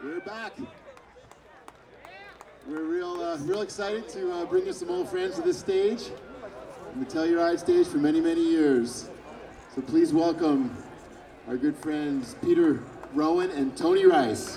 We're back. We're real excited to bring you some old friends to this stage. The Telluride stage for many, many years. So please welcome our good friends Peter Rowan and Tony Rice.